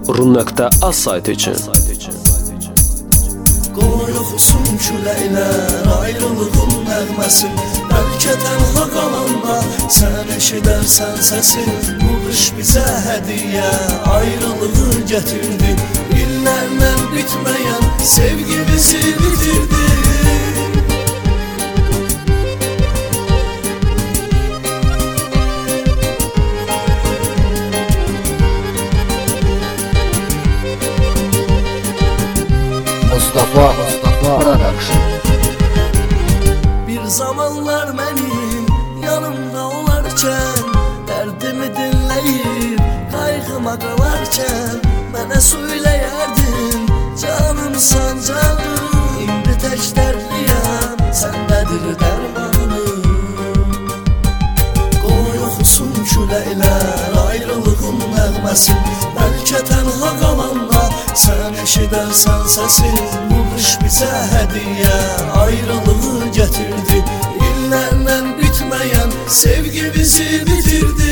Rum.az saytı için. Qoy oxusun küləklər ayrılığın nəğməsin. Bəlkə tənha qalanda sən eşidərsən səsin. Bu qış bizə hədiyyə ayrılığı gətirdi. İllərlə bitməyən sevgimizi bitirdi. Mustafa Production. Bir zamanlar mənim yanımda olarkən, dərdimi dinləyib qayğıma qalarkən, mənə söyləyərdin canım sancağım. İndi tək dərdliyəm, səndədir dərmanım. Qoy oxusun küləklər ayrılığın nəğməsin. Bəlkə tənha qalanda sən eşidərsən səsin. Bu qış bizə hədiyyə ayrılığı gətirdi. İllərlə bitməyən sevgimizi bitirdi.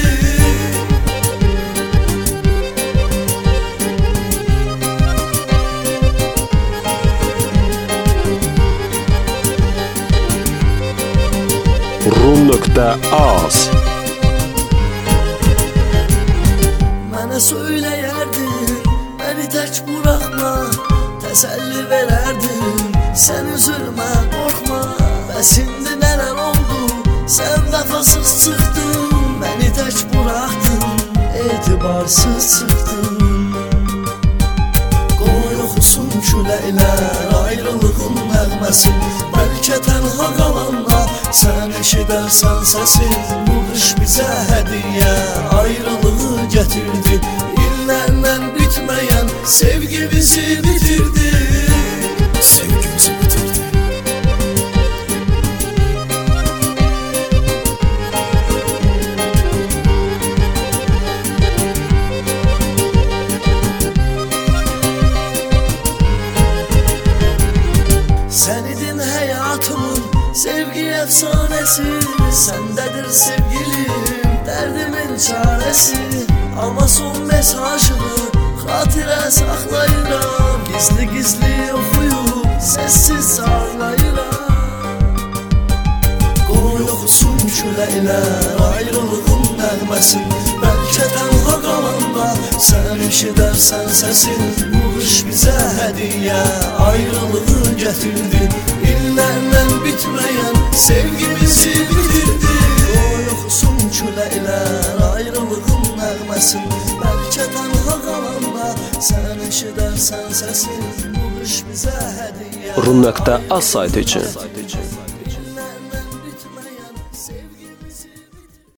Rum.az Mənə söyləyərdin, məni tək buraxma, təsəlli verərdin, sən üzülmə, qorxma. Bəs indi nələr oldu, sən vəfasız çıxdın, məni tək buraxdın, etibarsız çıxdın. Qoy oxusun küləklər ayrılığın nəğməsin. Bəlkə tənha qalanda sən eşidərsən səsin. Bu qış bizə hədiyyə ayrılığı gətirdi. İllərlə bitməyən sevgimizi bitirdi. Sevgimizi bitirdi. Sən idin həyatımın sevgi əfsanəsi. Səndədir sevgilim, dərdimin çarəsi. Amma son mesajını xatirə saxlayıram. Gizli-gizli oxuyub səssiz ağlayıram. Qoy oxusun küləklər ayrılığın nəğməsin. Bəlkə tənha qalanda sən eşidərsən səsin. Bu qış bizə hədiyyə ayrılığı gətirdi. İllərlə bitməyən sevgimizi bitirdi. Qoy oxusun küləklər ayrılığın nəğməsin. Bəlkə tənha qalanda sən eşidərsən səsin. Bu qış bizə hədiyyə Rum.az saytı için.